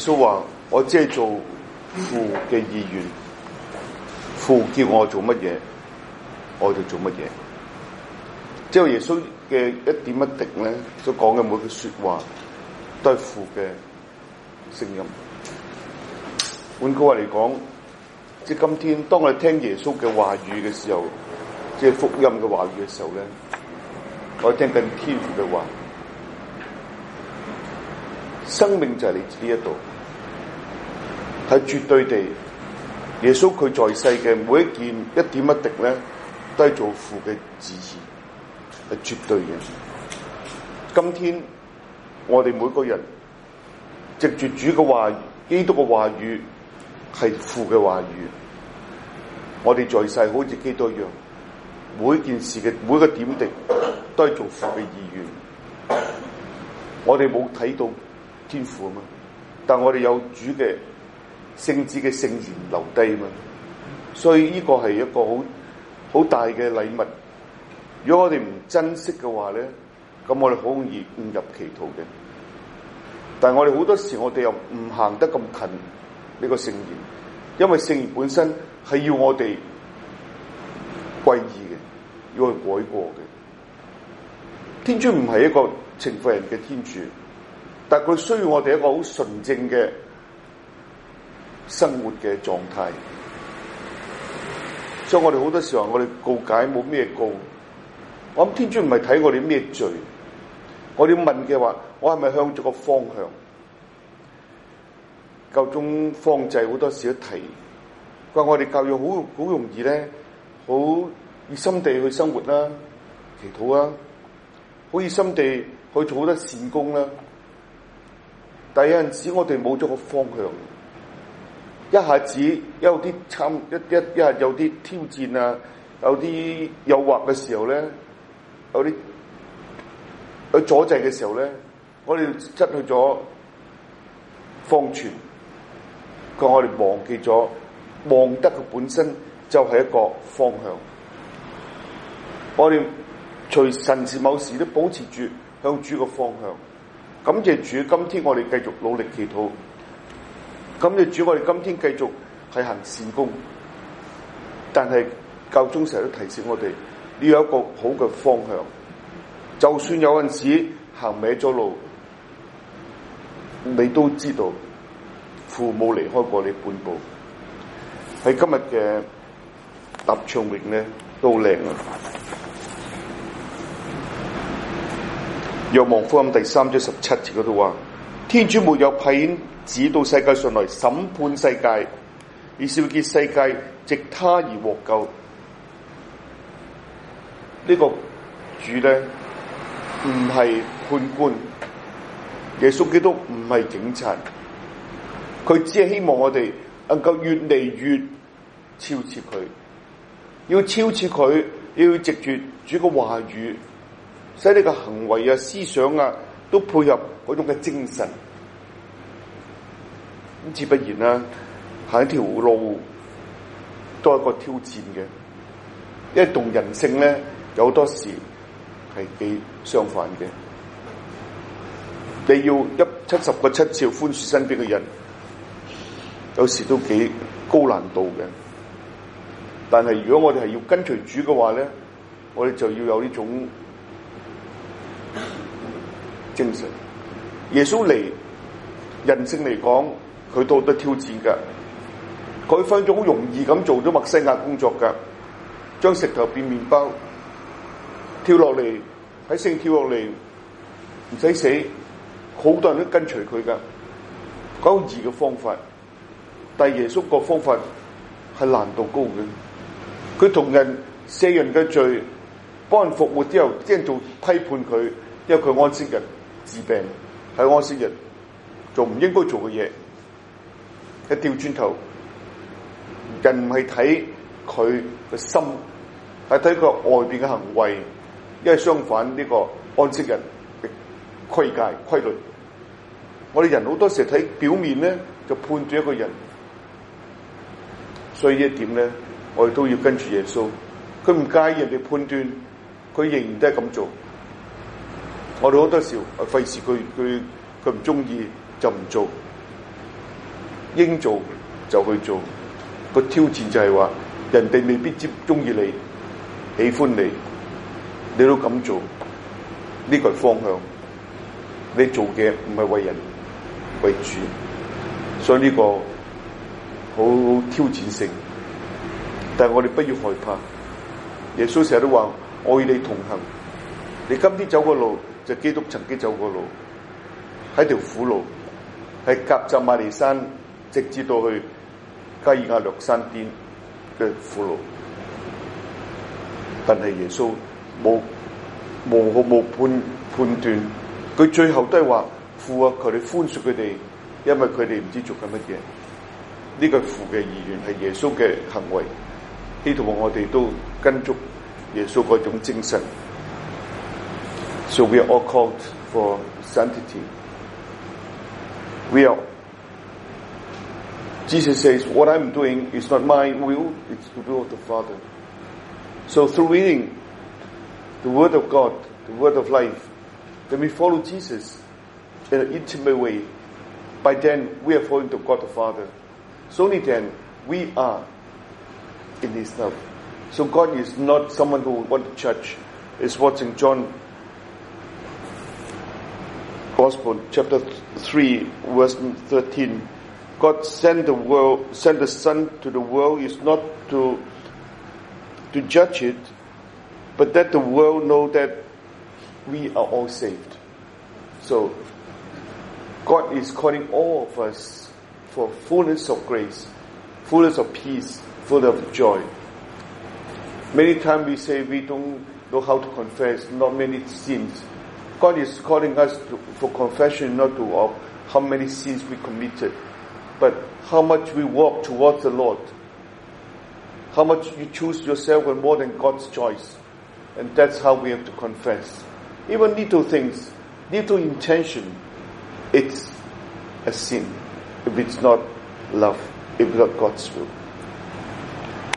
穌話：我只係做父嘅意願，父叫我做乜嘢，我就做乜嘢。即係耶穌嘅一點一滴咧，所講嘅每句說話，都係父嘅聲音。換句話嚟講，即係今天當我哋聽耶穌嘅話語嘅時候，即係福音嘅話語嘅時候咧，我哋聽緊天父嘅話。生命就係嚟自呢一度，係絕對地，耶穌佢在世嘅每一件一點一滴咧，都係做父嘅旨意，係絕對嘅。今天我哋每個人藉住主嘅話語，基督嘅話語係父嘅話語，我哋在世好似基督一樣，每一件事嘅每一個點滴都係做父嘅意願。我哋冇睇到天父啊嘛，但我哋有主嘅聖子嘅聖言留低啊嘛，所以呢個係一個好大嘅禮物。如果我哋唔珍惜嘅話咧，咁我哋好容易誤入歧途嘅。但係我哋好多時我哋又唔行得咁近呢個聖言，因為聖言本身係要我哋歸依嘅，要我哋改過嘅。天主唔係一個懲罰人嘅天主，但係佢需要我哋一個好純正嘅生活嘅狀態。所以我哋好多時候我哋告解冇咩告，我諗天主唔係睇我哋咩罪，我哋要問嘅話，我係咪向咗個方向？教宗方濟好多時都提，佢話我哋教育好容易咧，好熱心地去生活啦，祈禱啦，好熱心地去做好多善功啦。但係有陣時我哋冇咗個方向，一下子有啲一下有啲挑戰啊，有啲誘惑嘅時候咧，有啲去阻滯嘅時候咧，我哋失去咗方寸。佢話我哋忘記咗，望德嘅本身就係一個方向。我哋隨神時某時都保持住向主嘅方向。感謝主，今天我哋繼續努力祈禱。感謝主，我哋今天繼續係行善功。但係教宗成日都提醒我哋，要有一個好嘅方向。就算有陣時行歪咗路，你都知道父母離開過你半步。喺今日嘅答唱詠咧都好靚啊！若望福音第3章17節嗰度話：天主沒有派子到世界上來審判世界，而是要叫世界藉他而獲救。呢個主咧唔係判官，耶穌基督唔係警察，佢只係希望我哋能夠越嚟越超越佢，要超越佢，要藉住主嘅話語，使你嘅行為啊、思想啊都配合嗰種嘅精神。咁自不然啦，行一條路都係一個挑戰嘅，因為同人性咧有好多時係幾相反嘅。你要70個7次寬恕身邊嘅人，有時都幾高難度嘅。但係如果我哋係要跟隨主嘅話咧，我哋就要有呢種精神。耶穌嚟，人性嚟講，佢都好多挑戰噶。佢分咗好容易咁做咗默西亞工作噶，將石頭變麵包，跳落嚟喺聖跳落嚟，唔使死，好多人都跟隨佢噶。嗰個易嘅方法，但係耶穌個方法係難度高嘅。佢同人赦人嘅罪，幫人復活之後，啲人做批判佢，因為佢安息日治病，係安息日做唔應該做嘅嘢。一掉轉頭，人唔係睇佢嘅心，係睇佢外邊嘅行為，因為相反呢個安息日嘅規戒規律。我哋人好多時睇表面咧，就判斷一個人，所以呢一點咧，我哋都要跟住耶穌。佢唔介意人哋判斷，佢仍然都係咁做。我哋好多時費事佢唔中意就唔做。 應做就去做。個挑戰就係話，人哋未必鍾意你、喜歡你，你都咁做，呢個係方向。你做嘅唔係為人為主，所以呢個好挑戰性。但係我哋不要害怕。耶穌成日都話：我與你同行。你今天走個路，就基督曾經走過路，喺條苦路，係革責瑪利山，直至到去加爾亞略山邊嘅苦路。但係耶穌冇判斷，佢最後都係話：父啊，求你寬恕佢哋，因為佢哋唔知做緊乜嘢。呢個父嘅意願係耶穌嘅行為，希望我哋都跟足耶穌嗰種精神。So we are all called for sanctity. Jesus says, what I'm doing is not my will, it's the will of the Father. So through reading the Word of God, the Word of life, when we follow Jesus in an intimate way, by then we are following to God the Father. So only then we are in His love. So God is not someone who will want to judge. It's what's in John Gospel, chapter 3, verse 13. God sent the Son to the world is not to judge it, but that the world know that we are all saved. So God is calling all of us for fullness of grace, fullness of peace, fullness of joy. Many times we say we don't know how to confess, not many sins. God is calling us for confession, not of how many sins we committed, but how much we walk towards the Lord. How much you choose yourself and more than God's choice. And that's how we have to confess. Even little things, little intention, it's a sin if it's not love, if it's not God's will.